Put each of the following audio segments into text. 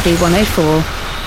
RB 104.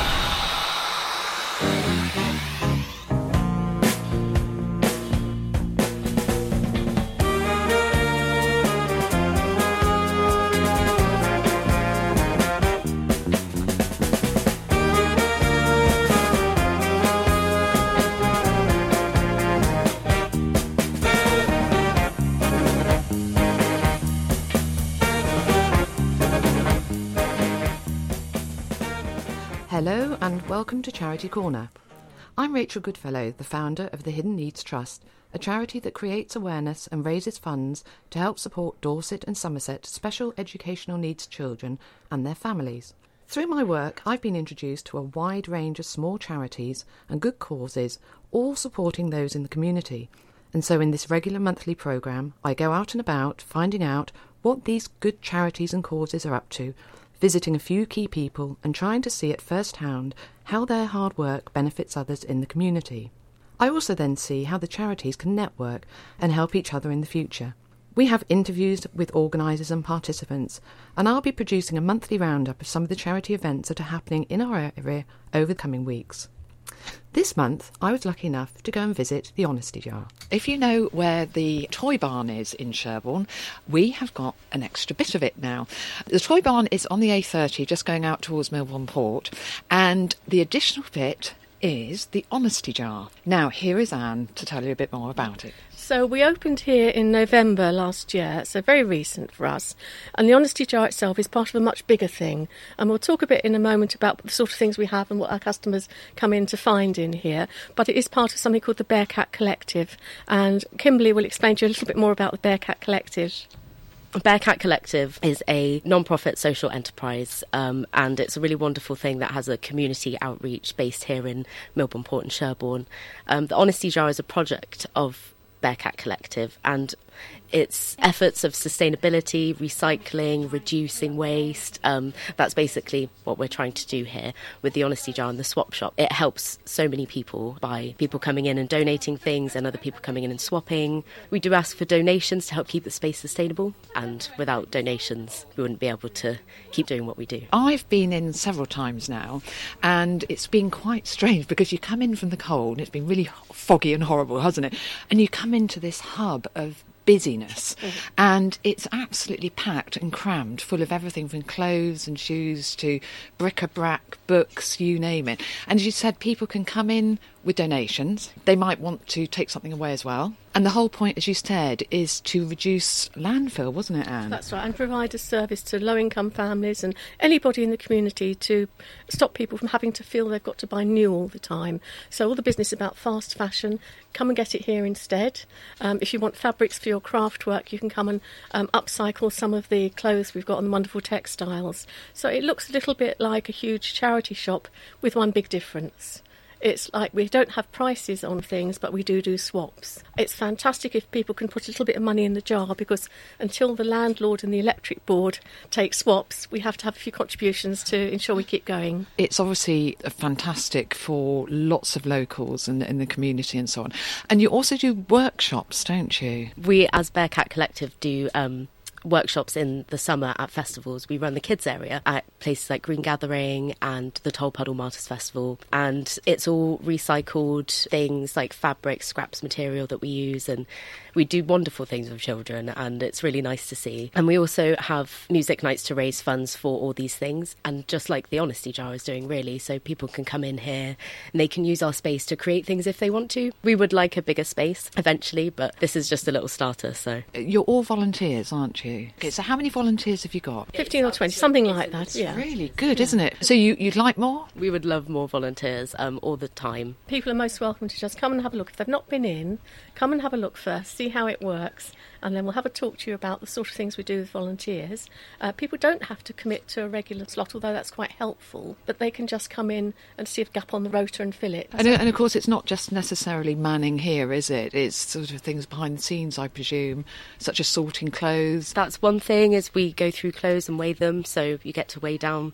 Hello and welcome to Charity Corner. I'm Rachel Goodfellow, the founder of the Hidden Needs Trust, a charity that creates awareness and raises funds to help support Dorset and Somerset special educational needs children and their families. Through my work, I've been introduced to a wide range of small charities and good causes, all supporting those in the community. And so in this regular monthly programme, I go out and about finding out what these good charities and causes are up to, visiting a few key people and trying to see at first hand how their hard work benefits others in the community. I also then see how the charities can network and help each other in the future. We have interviews with organisers and participants, and I'll be producing a monthly roundup of some of the charity events that are happening in our area over the coming weeks. This month, I was lucky enough to go and visit the Honesty Jar. If you know where the Toy Barn is in Sherborne, we have got an extra bit of it now. The Toy Barn is on the A30, just going out towards Millbourne Port, and the additional bit is the Honesty Jar. Now, here is Anne to tell you a bit more about it. So we opened here in November last year, so very recent for us. And the Honesty Jar itself is part of a much bigger thing. And we'll talk a bit in a moment about the sort of things we have and what our customers come in to find in here. But it is part of something called the Bearcat Collective. And Kimberly will explain to you a little bit more about the Bearcat Collective. Bearcat Collective is a non-profit social enterprise, and it's a really wonderful thing that has a community outreach based here in Millbourne Port and Sherborne. The Honesty Jar is a project of Bearcat Collective, and it's efforts of sustainability, recycling, reducing waste. That's basically what we're trying to do here with the Honesty Jar and the swap shop. It helps so many people by people coming in and donating things and other people coming in and swapping. We do ask for donations to help keep the space sustainable, and without donations we wouldn't be able to keep doing what we do. I've been in several times now, and it's been quite strange because you come in from the cold and it's been really foggy and horrible, hasn't it? And you come into this hub of busyness, and it's absolutely packed and crammed full of everything from clothes and shoes to bric-a-brac, books, you name it. And as you said, people can come in with donations. They might want to take something away as well. And the whole point, as you said, is to reduce landfill, wasn't it, Anne? That's right, and provide a service to low-income families and anybody in the community to stop people from having to feel they've got to buy new all the time. So all the business about fast fashion, come and get it here instead. If you want fabrics for your craft work, you can come and upcycle some of the clothes we've got on the wonderful textiles. So it looks a little bit like a huge charity shop with one big difference. It's like we don't have prices on things, but we do swaps. It's fantastic if people can put a little bit of money in the jar, because until the landlord and the electric board take swaps, we have to have a few contributions to ensure we keep going. It's obviously fantastic for lots of locals and in the community and so on. And you also do workshops, don't you? We, as Bearcat Collective, do workshops in the summer at festivals. We run the kids area at places like Green Gathering and the Tolpuddle Martyrs Festival, and it's all recycled things like fabric, scraps material that we use, and we do wonderful things with children, and it's really nice to see. And we also have music nights to raise funds for all these things, and just like the Honesty Jar is doing, really, so people can come in here and they can use our space to create things if they want to. We would like a bigger space eventually, but this is just a little starter. So you're all volunteers, aren't you? Okay, so how many volunteers have you got? 15 or 20, something like that, yeah. Really good, isn't it? So you'd like more? We would love more volunteers all the time. People are most welcome to just come and have a look. If they've not been in, come and have a look first, see how it works, and then we'll have a talk to you about the sort of things we do with volunteers. People don't have to commit to a regular slot, although that's quite helpful, but they can just come in and see a gap on the rota and fill it. And of course, it's not just necessarily manning here, is it? It's sort of things behind the scenes, I presume, such as sorting clothes. That's one thing, is we go through clothes and weigh them, so you get to weigh down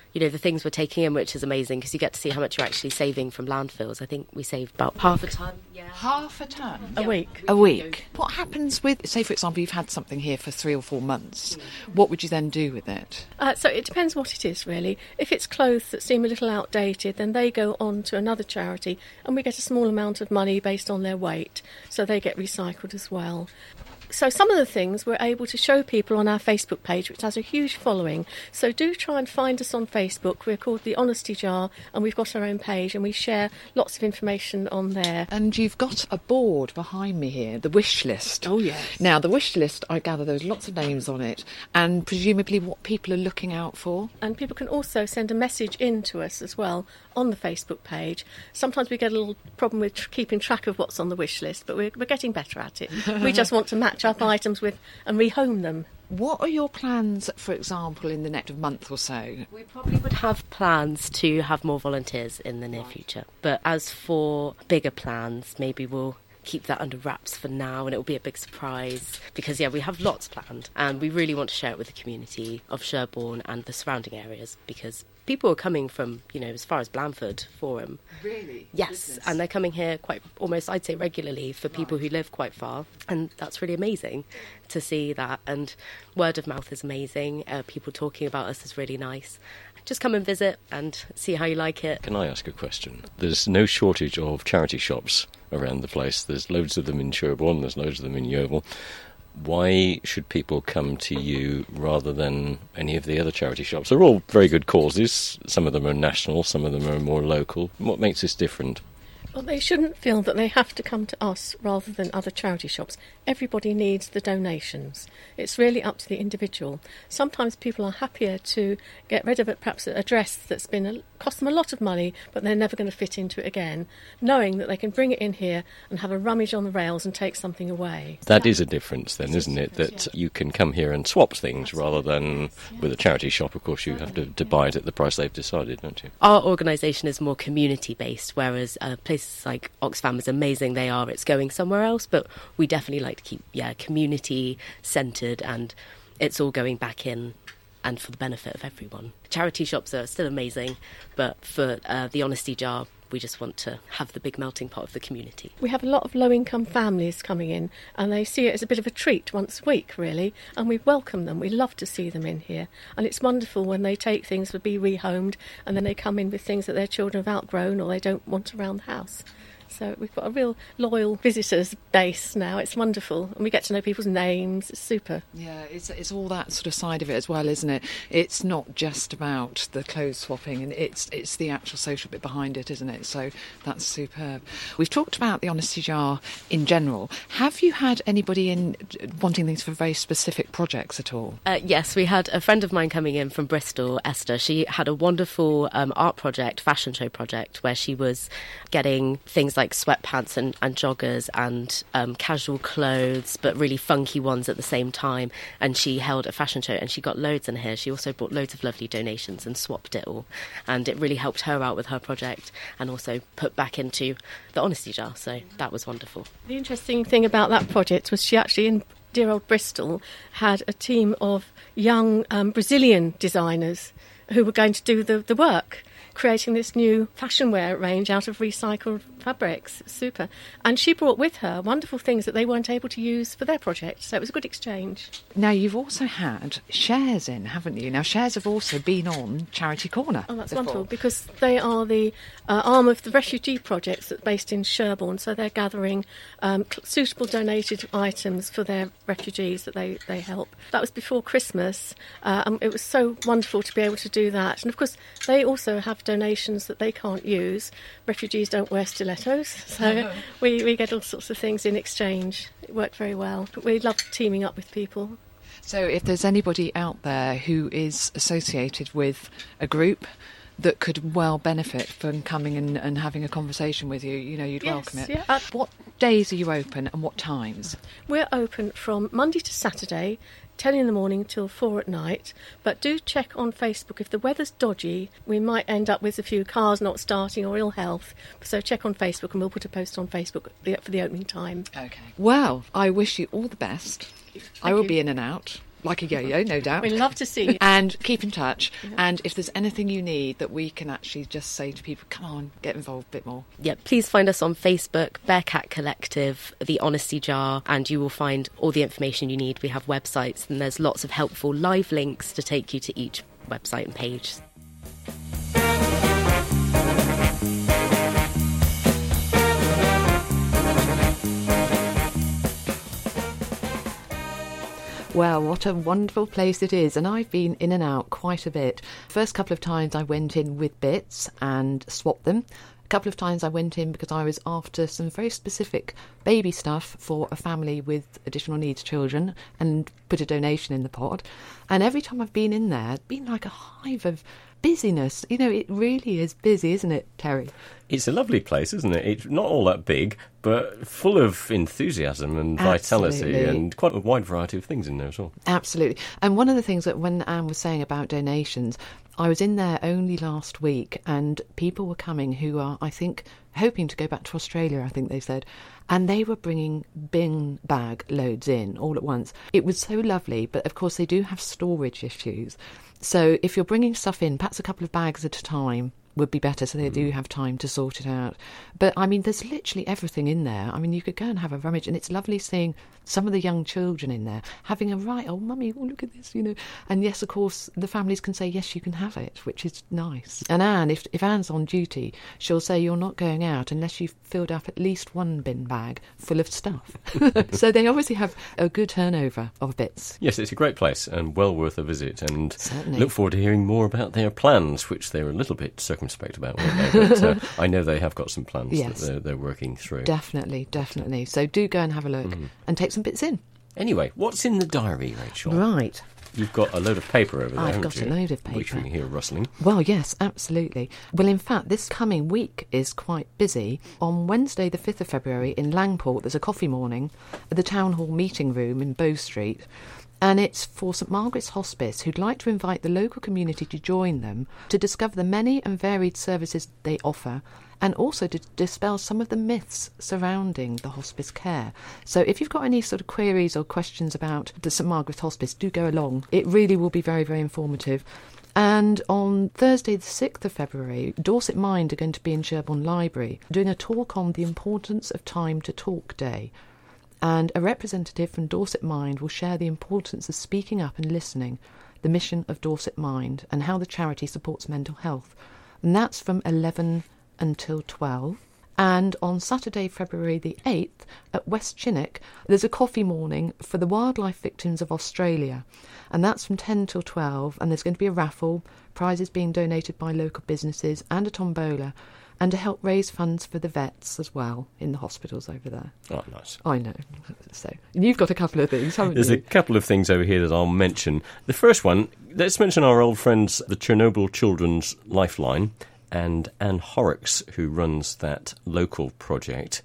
you know, the things we're taking in, which is amazing because you get to see how much you're actually saving from landfills. I think we saved about half a tonne. Yeah. Half a tonne? A week. A week. What happens with, say, for example, you've had something here for 3 or 4 months. What would you then do with it? So it depends what it is, really. If it's clothes that seem a little outdated, then they go on to another charity and we get a small amount of money based on their weight, so they get recycled as well. So some of the things we're able to show people on our Facebook page, which has a huge following. So do try and find us on Facebook. We're called The Honesty Jar, and we've got our own page, and we share lots of information on there. And you've got a board behind me here, the wish list. Oh, yes. Now, the wish list, I gather there's lots of names on it, and presumably what people are looking out for. And people can also send a message in to us as well on the Facebook page. Sometimes we get a little problem with keeping track of what's on the wish list, but we're getting better at it. We just want to match up items with and rehome them. What are your plans, for example, in the next month or so? We probably would have plans to have more volunteers in the near future. But as for bigger plans, maybe we'll keep that under wraps for now, and it will be a big surprise because, we have lots planned and we really want to share it with the community of Sherborne and the surrounding areas because people are coming from, as far as Blandford Forum. Really? Yes, goodness. And they're coming here quite almost, I'd say, regularly for people who live quite far, and that's really amazing to see that. And word of mouth is amazing. People talking about us is really nice. Just come and visit and see how you like it. Can I ask a question? There's no shortage of charity shops around the place. There's loads of them in Sherborne, there's loads of them in Yeovil. Why should people come to you rather than any of the other charity shops? They're all very good causes. Some of them are national, some of them are more local. What makes this different? Well, they shouldn't feel that they have to come to us rather than other charity shops. Everybody needs the donations. It's really up to the individual. Sometimes people are happier to get rid of perhaps a dress that's cost them a lot of money, but they're never going to fit into it again, knowing that they can bring it in here and have a rummage on the rails and take something away. That is a difference then, isn't it? That you can come here and swap things rather than with a charity shop. Of course, you have to buy it at the price they've decided, don't you? Our organisation is more community-based, whereas places like Oxfam is amazing. It's going somewhere else, but we definitely like to keep, community-centred, and it's all going back in and for the benefit of everyone. Charity shops are still amazing, but for the Honesty Jar, we just want to have the big melting pot of the community. We have a lot of low-income families coming in, and they see it as a bit of a treat once a week, really, and we welcome them. We love to see them in here, and it's wonderful when they take things to be rehomed, and then they come in with things that their children have outgrown or they don't want around the house. So we've got a real loyal visitors base now. It's wonderful. And we get to know people's names. It's super. Yeah, it's all that sort of side of it as well, isn't it? It's not just about the clothes swapping, and it's the actual social bit behind it, isn't it? So that's superb. We've talked about the Honesty Jar in general. Have you had anybody in wanting things for very specific projects at all? Yes, we had a friend of mine coming in from Bristol, Esther. She had a wonderful art project, fashion show project, where she was getting things like sweatpants and joggers and casual clothes, but really funky ones at the same time. And she held a fashion show and she got loads in here. She also brought loads of lovely donations and swapped it all. And it really helped her out with her project and also put back into the Honesty Jar. So that was wonderful. The interesting thing about that project was she actually, in dear old Bristol, had a team of young Brazilian designers who were going to do the work, creating this new fashion wear range out of recycled fabrics. Super. And she brought with her wonderful things that they weren't able to use for their project. So it was a good exchange. Now, you've also had Shares in, haven't you? Now, Shares have also been on Charity Corner. Oh, that's wonderful, because they are the arm of the refugee projects that's based in Sherborne. So they're gathering suitable donated items for their refugees that they help. That was before Christmas. It was so wonderful to be able to do that. And, of course, they also have donations that they can't use. Refugees don't wear stilettos, so we get all sorts of things in exchange. It worked very well. We love teaming up with people. So if there's anybody out there who is associated with a group that could well benefit from coming and having a conversation with you, you'd welcome it. Yeah. What days are you open and what times? We're open from Monday to Saturday, 10 in the morning till 4 at night, but do check on Facebook. If the weather's dodgy, we might end up with a few cars not starting or ill health, so check on Facebook and we'll put a post on Facebook for the opening time. Okay. Well, I wish you all the best. I will be in and out. like a yo-yo, no doubt. We'd love to see you. And keep in touch. Yeah. And if there's anything you need that we can actually just say to people, come on, get involved a bit more. Yeah, please find us on Facebook, Bearcat Collective, The Honesty Jar, and you will find all the information you need. We have websites, and there's lots of helpful live links to take you to each website and page. Well, what a wonderful place it is, and I've been in and out quite a bit. First couple of times I went in with bits and swapped them. A couple of times I went in because I was after some very specific baby stuff for a family with additional needs children and put a donation in the pot. And every time I've been in there, it's been like a hive of busyness. You know, it really is busy, isn't it, Terry? It's a lovely place, isn't it? It's not all that big, but full of enthusiasm and vitality. Absolutely. And quite a wide variety of things in there as well. Absolutely. And one of the things that when Anne was saying about donations, I was in there only last week and people were coming who are, I think, hoping to go back to Australia, I think they said. And they were bringing bin bag loads in all at once. It was so lovely, but of course they do have storage issues. So if you're bringing stuff in, perhaps a couple of bags at a time would be better, so they do have time to sort it out. But I mean, there's literally everything in there. I mean, you could go and have a rummage, and it's lovely seeing some of the young children in there having a right, oh mummy, oh look at this, you know. And yes, of course, the families can say yes, you can have it, which is nice. And Anne, if Anne's on duty, she'll say you're not going out unless you've filled up at least one bin bag full of stuff. So they obviously have a good turnover of bits. Yes, it's a great place and well worth a visit, and Certainly. look forward to hearing more about their plans, which they were a little bit circumspect about, weren't they? But I know they have got some plans Yes. that they're working through. Definitely. So do go and have a look and take some bits in. Anyway, what's in the diary, Rachel? Right. You've got a load of paper over there, I've haven't got a you? load of Which we paper. can hear rustling. Well, yes, absolutely. Well, in fact, this coming week is quite busy. On Wednesday, the 5th of February, in Langport, there's a coffee morning at the Town Hall meeting room in Bow Street. And it's for St Margaret's Hospice, who'd like to invite the local community to join them to discover the many and varied services they offer, and also to dispel some of the myths surrounding the hospice care. So if you've got any sort of queries or questions about the St Margaret's Hospice, do go along. It really will be very, very informative. And on Thursday the 6th of February, Dorset Mind are going to be in Sherborne Library doing a talk on the importance of Time to Talk Day. And a representative from Dorset Mind will share the importance of speaking up and listening, the mission of Dorset Mind, and how the charity supports mental health. And that's from 11 until 12. And on Saturday, February the 8th, at West Chinook, there's a coffee morning for the wildlife victims of Australia. And that's from 10 till 12, and there's going to be a raffle, prizes being donated by local businesses, and a tombola, and to help raise funds for the vets as well in the hospitals over there. Oh, nice. I know. So you've got a couple of things, haven't There's you? a couple of things over here that I'll mention. The first one, let's mention our old friends, the Chernobyl Children's Lifeline, and Anne Horrocks, who runs that local project.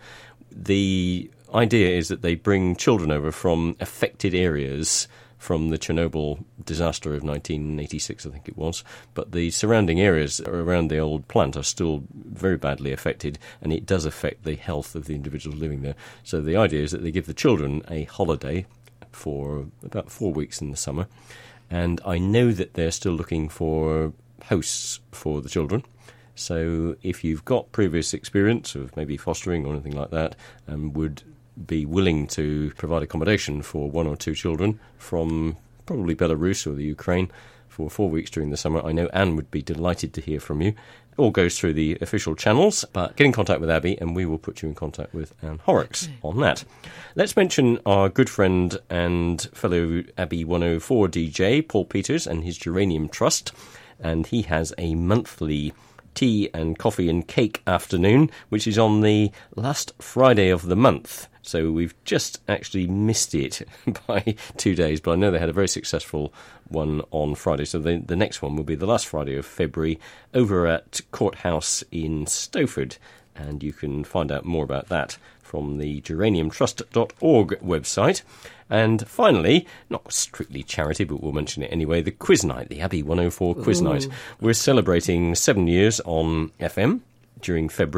The idea is that they bring children over from affected areas from the Chernobyl disaster of 1986, I think it was. But the surrounding areas around the old plant are still very badly affected, and it does affect the health of the individuals living there. So the idea is that they give the children a holiday for about 4 weeks in the summer. And I know that they're still looking for hosts for the children. So if you've got previous experience of maybe fostering or anything like that, and would be willing to provide accommodation for 1 or 2 children from probably Belarus or the Ukraine for 4 weeks during the summer, I know Anne would be delighted to hear from you. It all goes through the official channels, but get in contact with Abby and we will put you in contact with Anne Horrocks on that. Let's mention our good friend and fellow Abbey 104 DJ, Paul Peters, and his Geranium Trust, and he has a monthly tea and coffee and cake afternoon, which is on the last Friday of the month. So we've just actually missed it by 2 days, but I know they had a very successful one on Friday. So the next one will be the last Friday of February over at Courthouse in Stowford. And you can find out more about that from the geraniumtrust.org website. And finally, not strictly charity, but we'll mention it anyway, the quiz night, the Abbey 104 quiz night. We're celebrating 7 years on FM during February.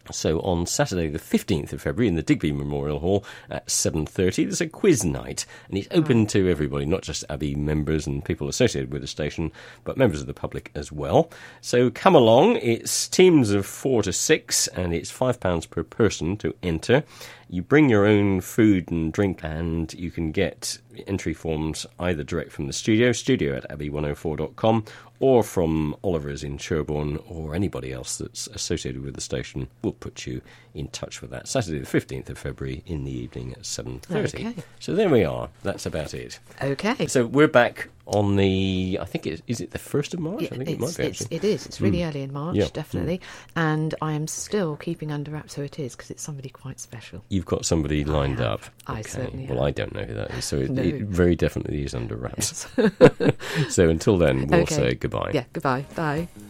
So on Saturday the 15th of February in the Digby Memorial Hall at 7:30, there's a quiz night, and it's open to everybody, not just Abbey members and people associated with the station, but members of the public as well. So come along. It's teams of 4 to 6, and it's £5 per person to enter. You bring your own food and drink, and you can get entry forms either direct from the studio at abbey104.com, or from Oliver's in Sherborne, or anybody else that's associated with the station will put you in touch with that. Saturday the 15th of February in the evening at 7:30. Okay. So there we are. That's about it. Okay. So we're back on the, I think, is it the 1st of March? I think it might be, actually. It is. It's really early in March, Yeah. definitely. And I am still keeping under wraps who it is, because it's somebody quite special. You've got somebody lined have. up. I certainly Well, have. I don't know who that is, so No. it very definitely is under wraps. Yes. So until then, we'll Okay. say goodbye. Yeah, goodbye. Bye.